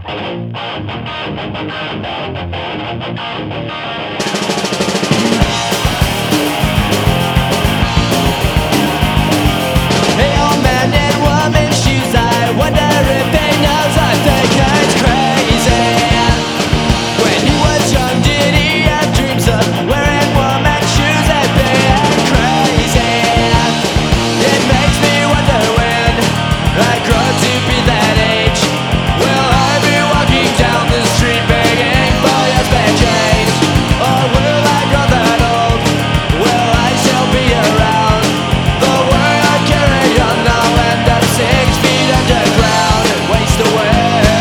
Hey, old man in woman's shoes, I wonder if he knows I think it's crazy. When he was young, did he have dreams of wearing woman's shoes and being crazy? It makes me wonder when I grow to be that age, will I be walking down the street begging for your spare change? Or will I grow that old? Will I still be around? The way I carry on, I'll end up 6 feet underground and waste away.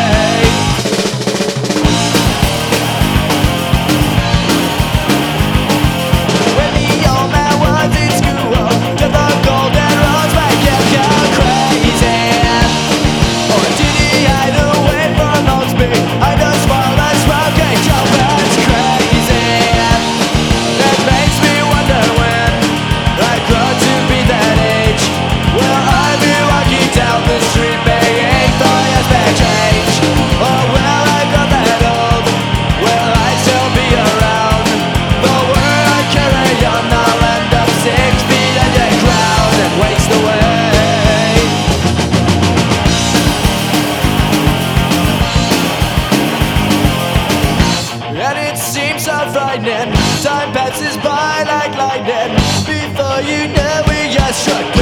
When the old man was in school, to the golden roads make him go crazy. Or did he hide away from those big, hide a small and smoking job that's crazy? That makes me wonder when I grow to be that age, will I be walking down the street begging for your spare change? Or will I grow that old? Will I still be around? The way I carry on, I'll end up 6 feet underground and waste away. And it seems so frightening. Time passes by like lightning. Before you know it, you're struck